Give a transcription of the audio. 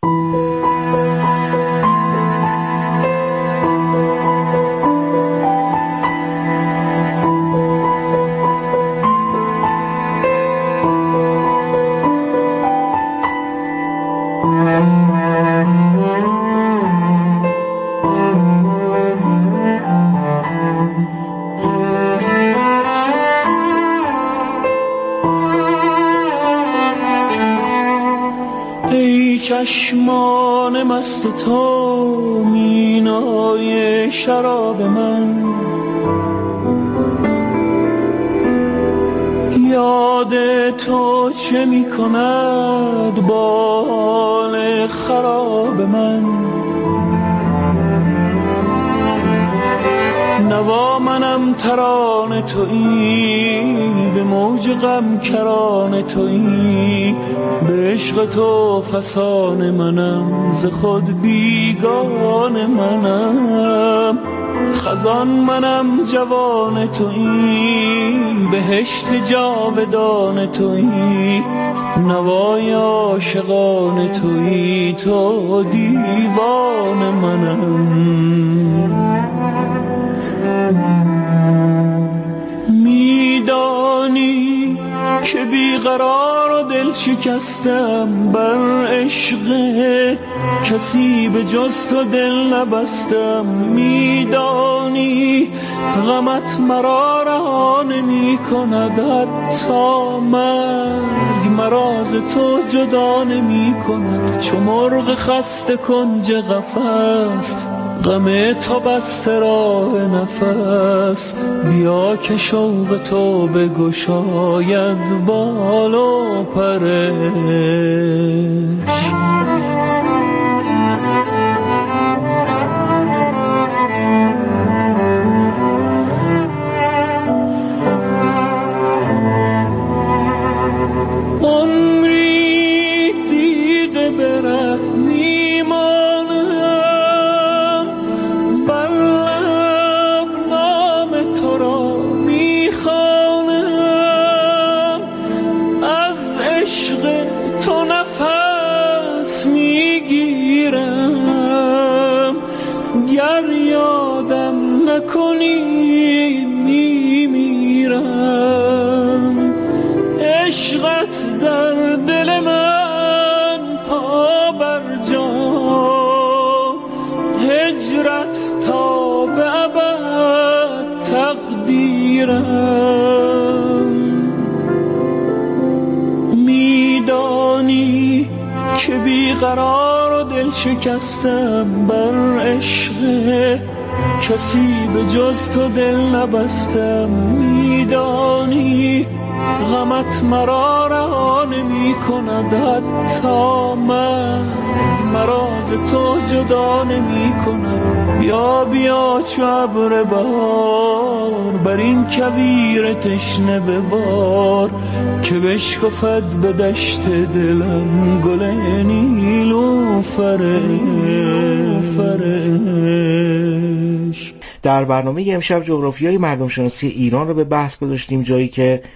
ای چشمان مست تو مینای شراب من، یاد تو چه می کند با حال خراب من. نوا منم ترانه تویی، به موج غم کرانه تویی، به عشق تو فسانه منم، ز خود بیگانه منم. خزان منم جوان تویی، بهشت جاودان تویی، نوای عاشقان تویی، تو دیوان منم. میدانی که بیقرار و دل شکستم، بر عشق کسی به جز تو دل نبستم. میدانی غمت مرا رها نمی کند، حتی مرگ مرا ز تو جدا نمی کند. چو مرغ خسته کنج قفس، غم تو بسته راه نفس، بیا که شوق تو بگشاید بال و پرش. عمری دیده بره میمانم، بر لب نام تو را میخوانم. از عشق تو نفس میگیرم، گر یادم نکنی میمیرم. عشقت در دل من پا بر جا، هجرت تا به ابد تقدیرم. میدانی که بیقرار و دل شکستم، بر عشق کسی به جز تو دل نبستم. میدانی غمت مرا رها نمی کند، حتی مرگ مرا ز تو جدا نمی کند. بیا بیا چو ابر بهار، بر این کویر تشنه ببار، که بشکفد به دشت دلم گل نیلوفرش. در برنامه امشب جغرافیای مردم شناسی ایران رو به بحث گذاشتیم، جایی که